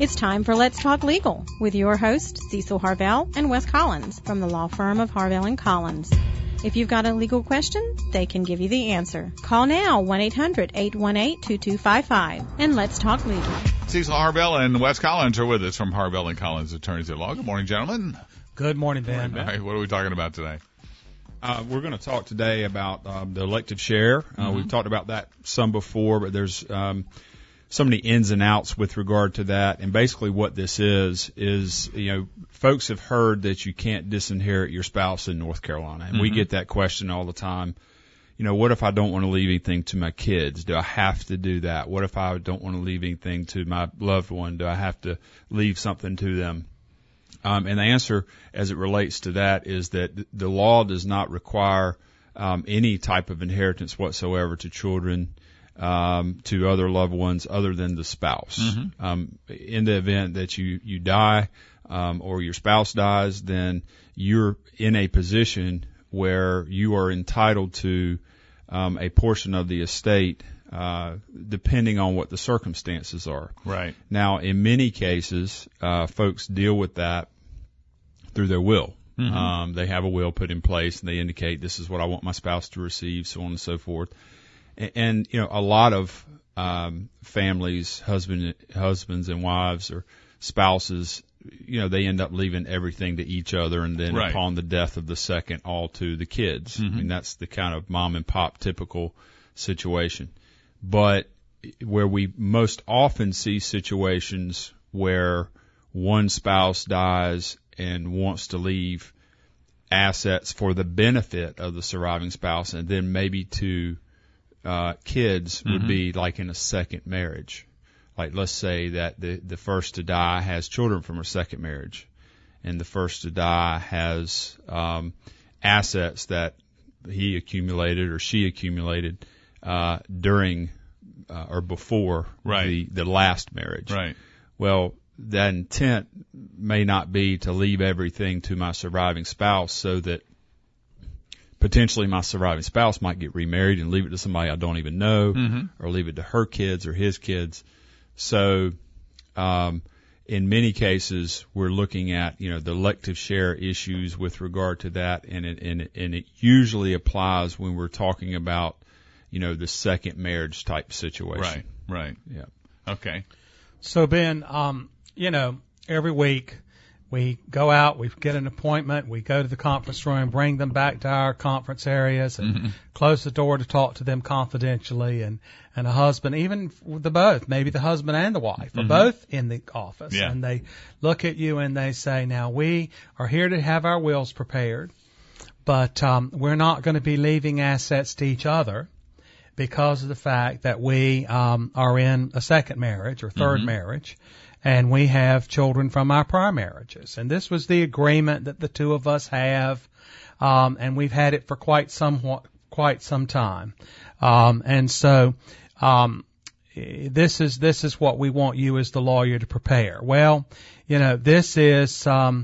It's time for Let's Talk Legal with your hosts, Cecil Harvell and Wes Collins from the law firm of Harvell & Collins. If you've got a legal question, they can give you the answer. Call now, 1-800-818-2255, and let's talk legal. Cecil Harvell and Wes Collins are with us from Harvell & Collins Attorneys at Law. Good morning, gentlemen. Good morning, Ben. All right, what are we talking about today? We're going to talk today about the elective share. We've talked about that some before, but there's so many ins and outs with regard to that. And basically what this is, folks have heard that you can't disinherit your spouse in North Carolina. And we get that question all the time. What if I don't want to leave anything to my kids? Do I have to do that? What if I don't want to leave anything to my loved one? Do I have to leave something to them? And the answer as it relates to that is that the law does not require any type of inheritance whatsoever to children, to other loved ones other than the spouse. In the event that you die or your spouse dies, then you're in a position where you are entitled to a portion of the estate depending on what the circumstances are. Right. Now, in many cases, folks deal with that through their will. They have a will put in place, and they indicate this is what I want my spouse to receive, so on and so forth. And a lot of families, husbands and wives or spouses, they end up leaving everything to each other, and then upon the death of the second, all to the kids. I mean, that's the kind of mom and pop typical situation. But where we most often see situations where one spouse dies and wants to leave assets for the benefit of the surviving spouse, and then maybe to kids would be like in a second marriage. Like, let's say that the first to die has children from her second marriage, and the first to die has assets that he accumulated or she accumulated during or before the last marriage. Right. Well, that intent may not be to leave everything to my surviving spouse so that potentially my surviving spouse might get remarried and leave it to somebody I don't even know, or leave it to her kids or his kids. So, in many cases, we're looking at, the elective share issues with regard to that, and it usually applies when we're talking about, the second marriage type situation. Right. Yeah. Okay. So, Ben, every week we go out, we get an appointment, we go to the conference room, bring them back to our conference areas, and close the door to talk to them confidentially. And a husband, even maybe the husband and the wife are both in the office. Yeah. And they look at you and they say, now we are here to have our wills prepared, but we're not going to be leaving assets to each other because of the fact that we are in a second marriage or third marriage. And we have children from our prior marriages. And this was the agreement that the two of us have, and we've had it for quite some time. And so, this is what we want you as the lawyer to prepare. Well, this is something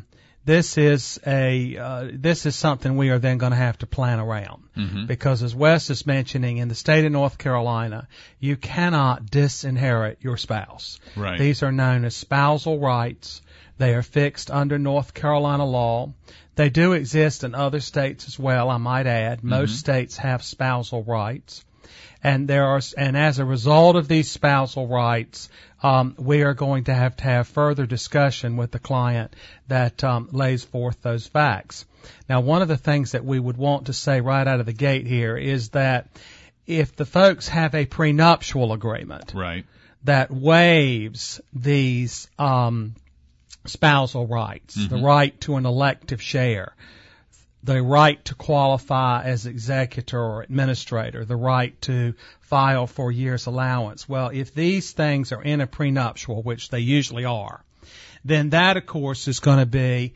we are then going to have to plan around. Because as Wes is mentioning, in the state of North Carolina, you cannot disinherit your spouse. Right. These are known as spousal rights. They are fixed under North Carolina law. They do exist in other states as well, I might add. Most states have spousal rights. And as a result of these spousal rights, we are going to have further discussion with the client that lays forth those facts. Now, one of the things that we would want to say right out of the gate here is that if the folks have a prenuptial agreement that waives these spousal rights, the right to an elective share, the right to qualify as executor or administrator, the right to file for year's allowance. Well, if these things are in a prenuptial, which they usually are, then that, of course, is going to be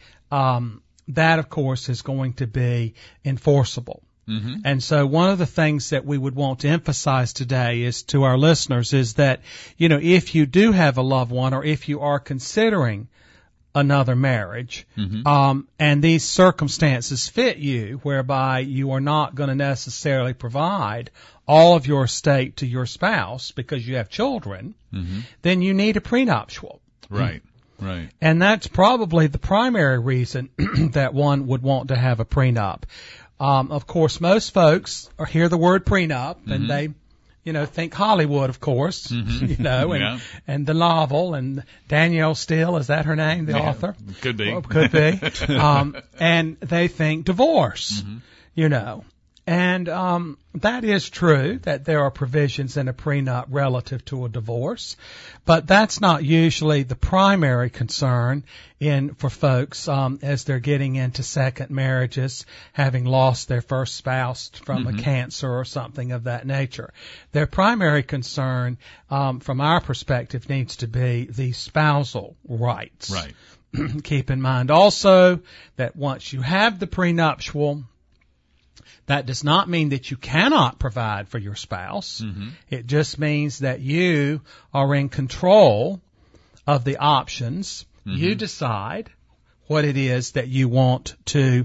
enforceable. And so one of the things that we would want to emphasize today is to our listeners is that, if you do have a loved one or if you are considering another marriage, and these circumstances fit you, whereby you are not going to necessarily provide all of your estate to your spouse because you have children, then you need a prenuptial. Right. Right. And that's probably the primary reason that one would want to have a prenup. Of course, most folks hear the word prenup and they, think Hollywood, of course, and the novel and Danielle Steele, is that her name, the author? Could be. Well, could be. And they think divorce, And that is true that there are provisions in a prenup relative to a divorce, but that's not usually the primary concern for folks as they're getting into second marriages, having lost their first spouse from a cancer or something of that nature. Their primary concern, from our perspective, needs to be the spousal rights. Right. Keep in mind also that once you have the prenuptial, that does not mean that you cannot provide for your spouse. It just means that you are in control of the options. You decide what it is that you want to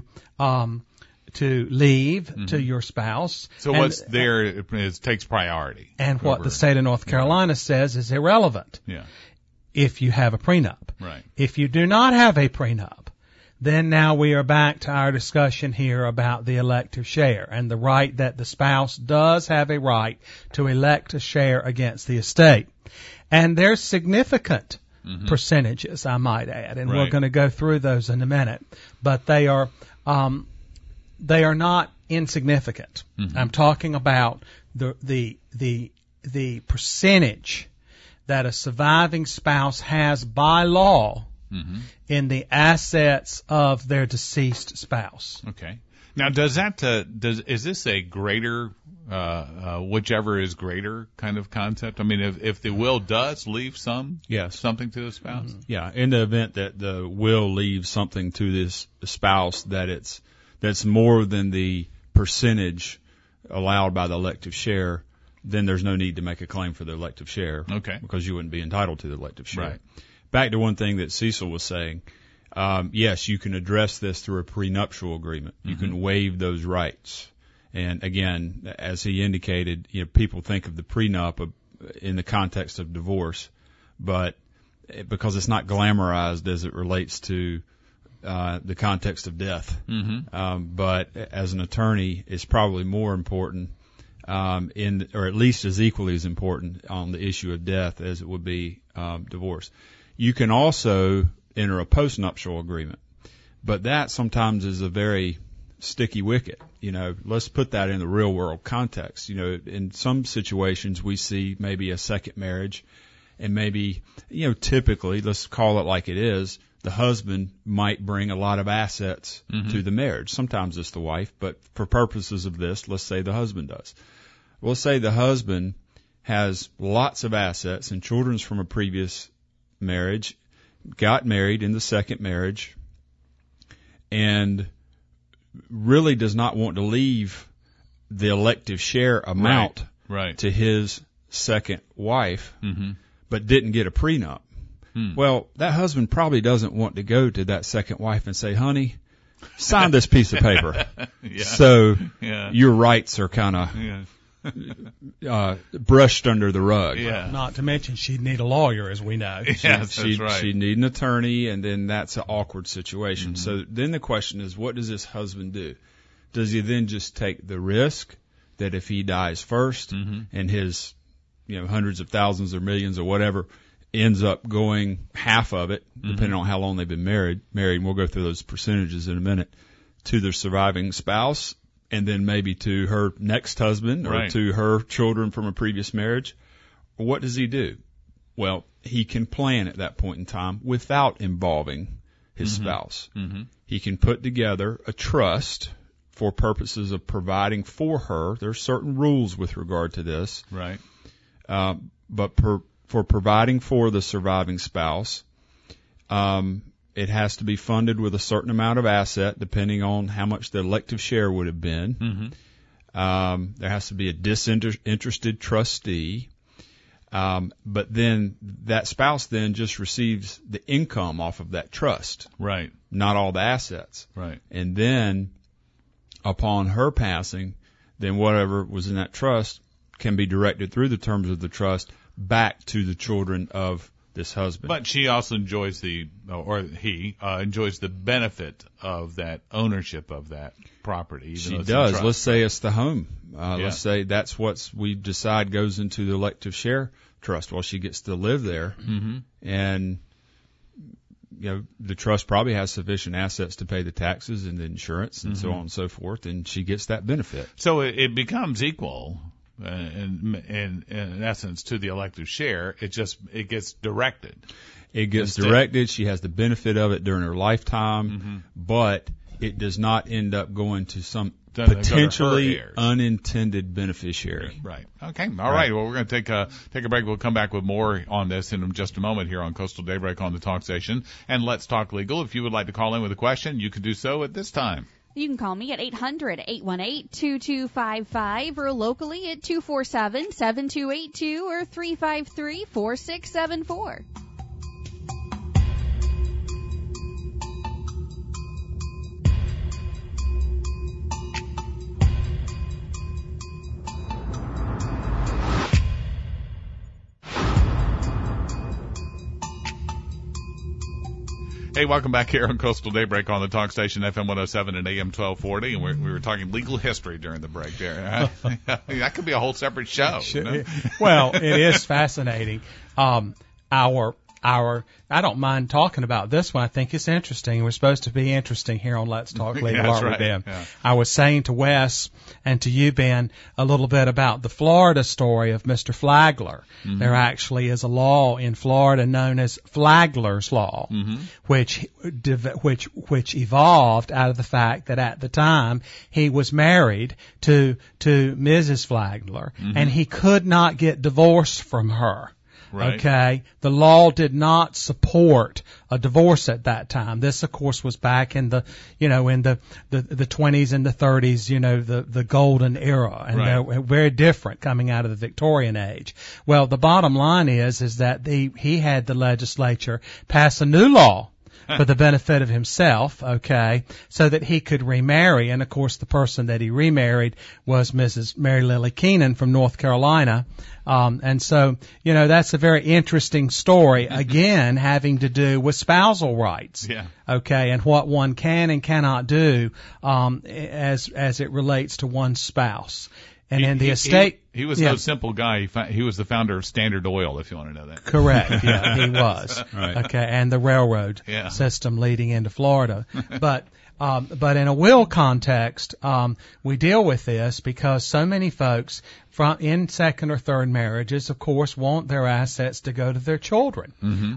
leave to your spouse. So what's there takes priority. And what the state of North Carolina says is irrelevant. Yeah. If you have a prenup. Right. If you do not have a prenup, then now we are back to our discussion here about the elective share and the right that the spouse does have a right to elect a share against the estate. And there's significant percentages, I might add, and we're going to go through those in a minute, but they are not insignificant. I'm talking about the percentage that a surviving spouse has by law in the assets of their deceased spouse. Okay. Now, is this a greater, whichever is greater kind of concept? I mean, if the will does leave something to the spouse? Yeah. In the event that the will leaves something to this spouse that's more than the percentage allowed by the elective share, then there's no need to make a claim for the elective share. Okay. Because you wouldn't be entitled to the elective share. Right. Back to one thing that Cecil was saying. Yes, you can address this through a prenuptial agreement. You can waive those rights. And again, as he indicated, people think of the prenup in the context of divorce, but because it's not glamorized as it relates to the context of death. But as an attorney, it's probably more important, or at least as equally as important on the issue of death as it would be divorce. You can also enter a postnuptial agreement, but that sometimes is a very sticky wicket. Let's put that in the real world context. In some situations we see maybe a second marriage, and maybe, typically, let's call it like it is, the husband might bring a lot of assets to the marriage. Sometimes it's the wife, but for purposes of this, let's say the husband does. We'll say the husband has lots of assets and children's from a previous marriage, got married in the second marriage, and really does not want to leave the elective share amount to his second wife, but didn't get a prenup. Well, that husband probably doesn't want to go to that second wife and say, honey, sign this piece of paper. So your rights are kind of brushed under the rug. Not to mention she'd need a lawyer, as we know. She'd need an attorney, and then that's an awkward situation. So then the question is, what does this husband do? Does he then just take the risk that if he dies first and his hundreds of thousands or millions or whatever ends up going half of it, depending on how long they've been married, and we'll go through those percentages in a minute, to their surviving spouse, and then maybe to her next husband or to her children from a previous marriage? What does he do? Well, he can plan at that point in time without involving his spouse. He can put together a trust for purposes of providing for her. There are certain rules with regard to this. Right. But for providing for the surviving spouse, it has to be funded with a certain amount of asset, depending on how much the elective share would have been. There has to be a disinterested trustee. But then that spouse then just receives the income off of that trust. Right. Not all the assets. Right. And then upon her passing, then whatever was in that trust can be directed through the terms of the trust back to the children of this husband. But she also enjoys he enjoys the benefit of that ownership of that property. She does. Let's say it's the home. Let's say that's what we decide goes into the elective share trust. Well, she gets to live there, and the trust probably has sufficient assets to pay the taxes and the insurance and so on and so forth, and she gets that benefit. So it becomes equal. In essence, to the elective share, it gets directed. It gets directed. She has the benefit of it during her lifetime, but it does not end up going to some potentially unintended beneficiary. Right. Okay. All right. Well, we're going to take a break. We'll come back with more on this in just a moment here on Coastal Daybreak on the Talk Station. And Let's Talk Legal. If you would like to call in with a question, you can do so at this time. You can call me at 800-818-2255 or locally at 247-7282 or 353-4674. Hey, welcome back here on Coastal Daybreak on the Talk Station, FM 107 and AM 1240. And we were talking legal history during the break there. That could be a whole separate show. Well, it is fascinating. I don't mind talking about this one. I think it's interesting. We're supposed to be interesting here on Let's Talk Legal, aren't we, Ben? Yeah. I was saying to Wes and to you, Ben, a little bit about the Florida story of Mr. Flagler. There actually is a law in Florida known as Flagler's Law, which evolved out of the fact that at the time he was married to Mrs. Flagler, and he could not get divorced from her. Right. Okay. The law did not support a divorce at that time. This, of course, was back in the 20s and the 30s, the golden era. And they were very different coming out of the Victorian age. Well, the bottom line is that he had the legislature pass a new law for the benefit of himself, okay, so that he could remarry. And, of course, the person that he remarried was Mrs. Mary Lily Keenan from North Carolina. And so, that's a very interesting story, again, having to do with spousal rights. Yeah. Okay, and what one can and cannot do, as it relates to one's spouse. And in the estate... He was no simple guy. He was the founder of Standard Oil, if you want to know that. Correct, yeah, he was. Right. Okay, and the railroad system leading into Florida. But in a will context, we deal with this because so many folks in second or third marriages, of course, want their assets to go to their children.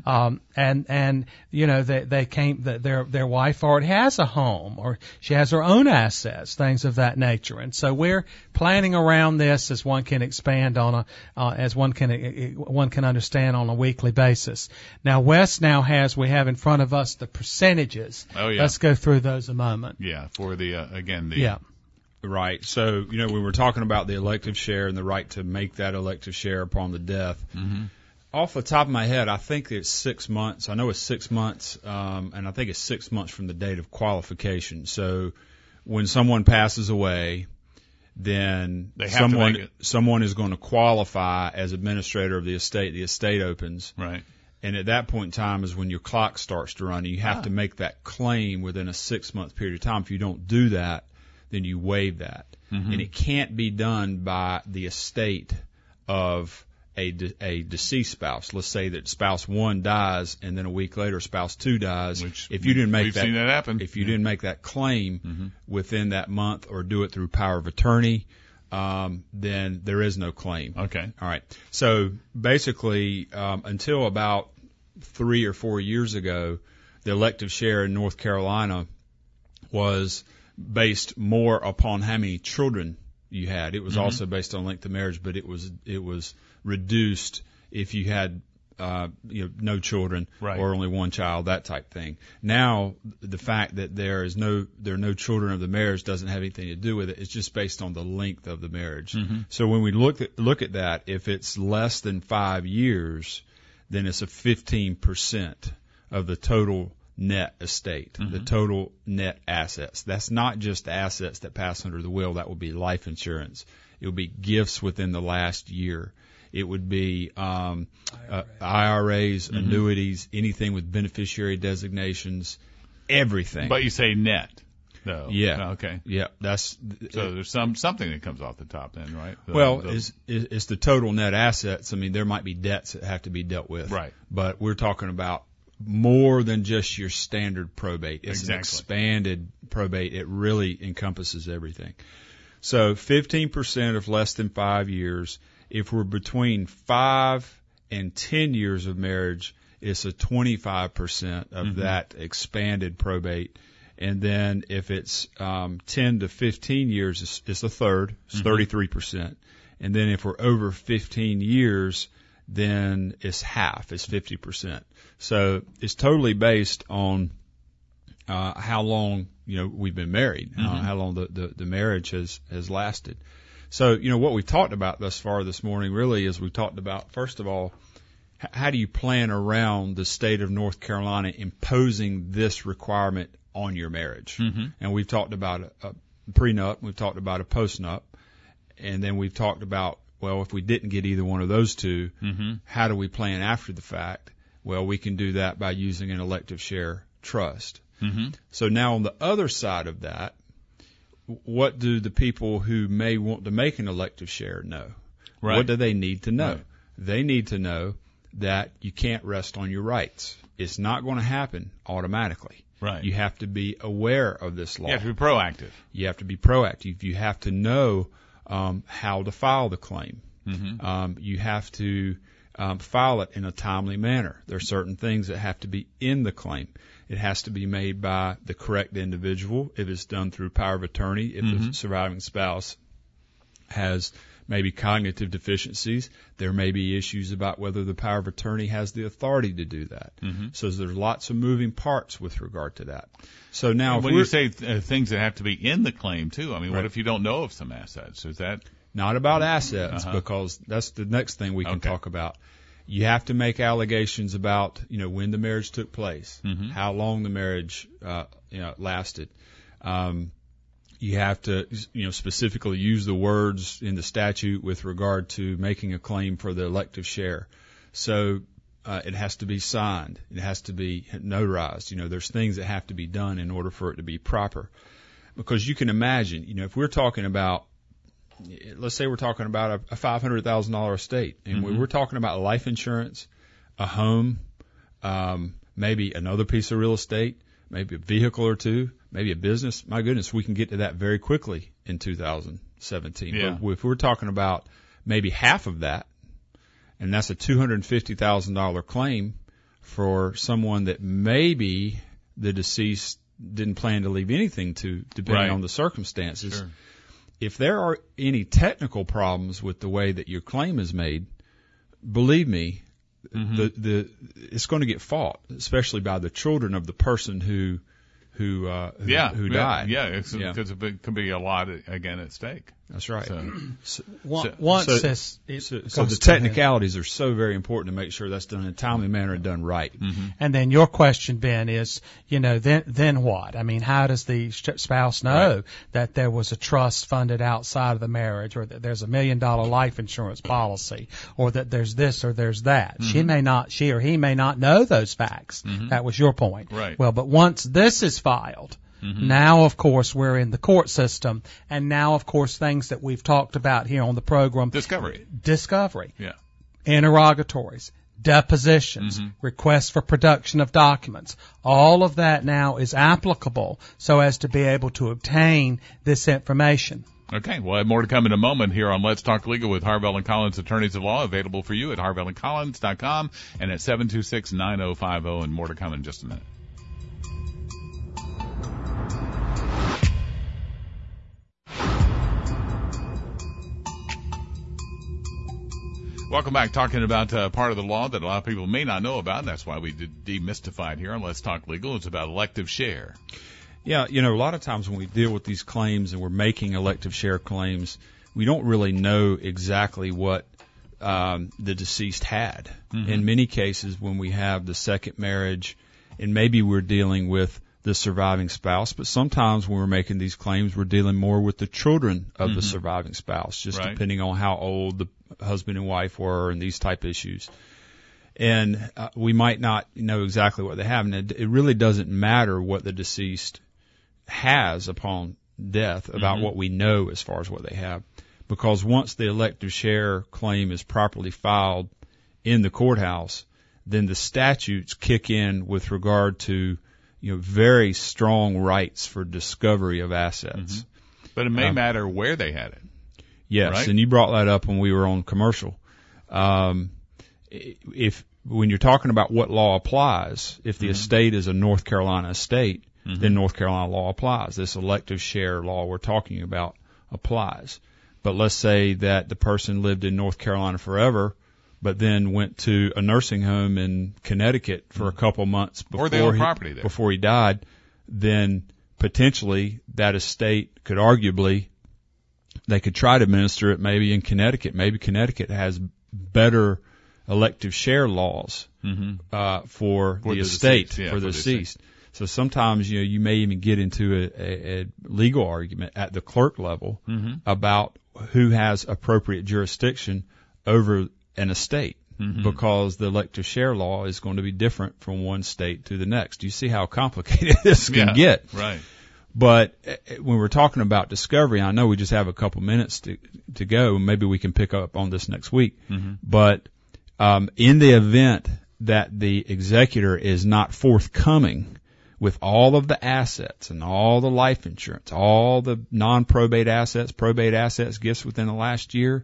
Their wife already has a home, or she has her own assets, things of that nature. And so we're planning around this as one can expand on as one can understand on a weekly basis. Now, Wes we have in front of us the percentages. Oh yeah. Let's go through those a moment. Yeah, for Right. So, we were talking about the elective share and the right to make that elective share upon the death. Off the top of my head, I think it's 6 months. I know it's 6 months, and I think it's 6 months from the date of qualification. So when someone passes away, then someone is going to qualify as administrator of the estate. The estate opens. Right. And at that point in time is when your clock starts to run. And you have to make that claim within a 6 month period of time. If you don't do that, then you waive that. And it can't be done by the estate of a deceased spouse. Let's say that spouse 1 dies and then a week later spouse 2 dies. If you didn't make seen that happen. If you didn't make that claim within that month or do it through power of attorney, then there is no claim. Okay. All right. So basically, until about 3 or 4 years ago, the elective share in North Carolina was based more upon how many children you had. It was also based on length of marriage, but it was reduced if you had no children or only one child, that type thing. Now, the fact that there are no children of the marriage doesn't have anything to do with it. It's just based on the length of the marriage. So when we look at that, if it's less than 5 years, then it's a 15% of the total net estate, the total net assets. That's not just the assets that pass under the will. That will be life insurance. It will be gifts within the last year. It would be IRAs, annuities, anything with beneficiary designations, everything. But you say net, though. Yeah. Okay. Yeah. So there's something that comes off the top then, right? It's the total net assets. I mean, there might be debts that have to be dealt with. Right. But we're talking about more than just your standard probate. It's an expanded probate. It really encompasses everything. So 15% of less than 5 years. If we're between 5 and 10 years of marriage, it's a 25% of that expanded probate. And then if it's 10 to 15 years, it's a third. It's 33%. And then if we're over 15 years, then it's half. It's 50%. So it's totally based on how long we've been married, how long the marriage has lasted. So what we talked about thus far this morning really is we talked about, first of all, how do you plan around the state of North Carolina imposing this requirement on your marriage? And we've talked about a prenup, we've talked about a postnup, and then we've talked about, well, if we didn't get either one of those two, how do we plan after the fact? Well, we can do that by using an elective share trust. So now on the other side of that, what do the people who may want to make an elective share know? Right. What do they need to know? Right. They need to know that you can't rest on your rights. It's not going to happen automatically. Right. You have to be aware of this law. You have to be proactive. You have to be proactive. You have to know how to file the claim. You have to file it in a timely manner. There are certain things that have to be in the claim. It has to be made by the correct individual. If it's done through power of attorney, if the surviving spouse has maybe cognitive deficiencies, there may be issues about whether the power of attorney has the authority to do that. So there's lots of moving parts with regard to that. So now, when you say things that have to be in the claim too, I mean, what if you don't know of some assets? Is that not about assets? Because that's the next thing we can talk about. You have to make allegations about, when the marriage took place, how long the marriage, lasted. You have to, specifically use the words in the statute with regard to making a claim for the elective share. So, it has to be signed. It has to be notarized. There's things that have to be done in order for it to be proper. Because you can imagine, if we're talking about, let's say we're talking about a $500,000 estate, and we're talking about life insurance, a home, maybe another piece of real estate, maybe a vehicle or two, maybe a business. My goodness, we can get to that very quickly in 2017. Yeah. But if we're talking about maybe half of that, and that's a $250,000 claim for someone that maybe the deceased didn't plan to leave anything to, depending on the circumstances. Sure. If there are any technical problems with the way that your claim is made, believe me, it's going to get fought, especially by the children of the person who died. Yeah, because it could be a lot again at stake. That's right. So the technicalities are so very important to make sure that's done in a timely manner and done right. And then your question, Ben, is, then what? I mean, how does the spouse know that there was a trust funded outside of the marriage, or that there's $1 million life insurance policy, or that there's this or there's that? She or he may not know those facts. That was your point. Right. Well, but once this is filed, now, of course, we're in the court system, and now, of course, things that we've talked about here on the program. Discovery. Yeah. Interrogatories, depositions, requests for production of documents. All of that now is applicable so as to be able to obtain this information. Okay, we'll have more to come in a moment here on Let's Talk Legal with Harvell & Collins Attorneys at Law, available for you at harvellandcollins.com and at 726-9050, and more to come in just a minute. Welcome back, talking about part of the law that a lot of people may not know about. That's why we did demystify it here on Let's Talk Legal. It's about elective share. Yeah, a lot of times when we deal with these claims and we're making elective share claims, we don't really know exactly what the deceased had. In many cases, when we have the second marriage, and maybe we're dealing with the surviving spouse, but sometimes when we're making these claims, we're dealing more with the children of the surviving spouse, just depending on how old the husband and wife were and these type issues. And we might not know exactly what they have, and it really doesn't matter what the deceased has upon death about what we know as far as what they have, because once the elective share claim is properly filed in the courthouse, then the statutes kick in with regard to very strong rights for discovery of assets. But it may matter where they had it. Yes, right? And you brought that up when we were on commercial. When you're talking about what law applies, if the estate is a North Carolina estate, then North Carolina law applies. This elective share law we're talking about applies. But let's say that the person lived in North Carolina forever, but then went to a nursing home in Connecticut for a couple months before he died, then potentially that estate could they could try to administer it maybe in Connecticut. Maybe Connecticut has better elective share laws for the estate, for the deceased. So sometimes you may even get into a legal argument at the clerk level about who has appropriate jurisdiction over an estate, because the elective share law is going to be different from one state to the next. You see how complicated this can get. Right. But when we're talking about discovery, I know we just have a couple minutes to go. Maybe we can pick up on this next week. But in the event that the executor is not forthcoming with all of the assets and all the life insurance, all the non-probate assets, probate assets, gifts within the last year,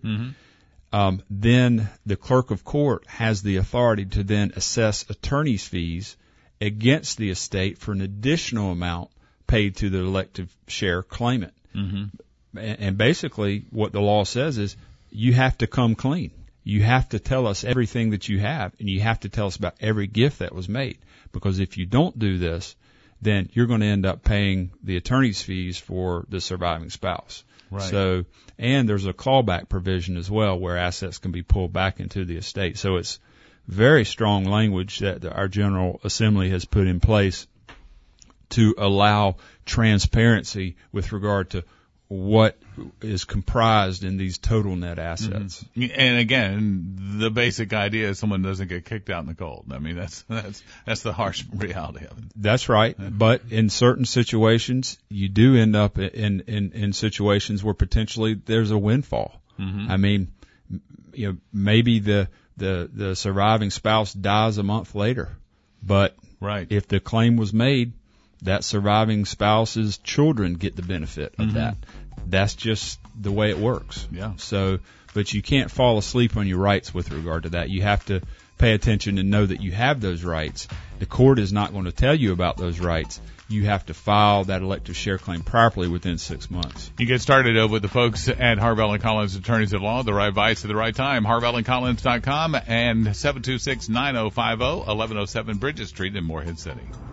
then the clerk of court has the authority to then assess attorney's fees against the estate for an additional amount paid to the elective share claimant. And basically what the law says is you have to come clean. You have to tell us everything that you have, and you have to tell us about every gift that was made. Because if you don't do this, then you're going to end up paying the attorney's fees for the surviving spouse. Right. So, and there's a clawback provision as well where assets can be pulled back into the estate. So it's very strong language that our General Assembly has put in place to allow transparency with regard to what is comprised in these total net assets. And again, the basic idea is someone doesn't get kicked out in the cold. I mean, that's the harsh reality of it. That's right. But in certain situations, you do end up in situations where potentially there's a windfall. I mean, maybe the surviving spouse dies a month later, but if the claim was made, that surviving spouse's children get the benefit of that. That's just the way it works. Yeah. So, but you can't fall asleep on your rights with regard to that. You have to pay attention and know that you have those rights. The court is not going to tell you about those rights. You have to file that elective share claim properly within 6 months. You get started over with the folks at Harvell & Collins Attorneys at Law, the right advice at the right time. HarvellandCollins.com and 726-9050, 1107 Bridges Street in Morehead City.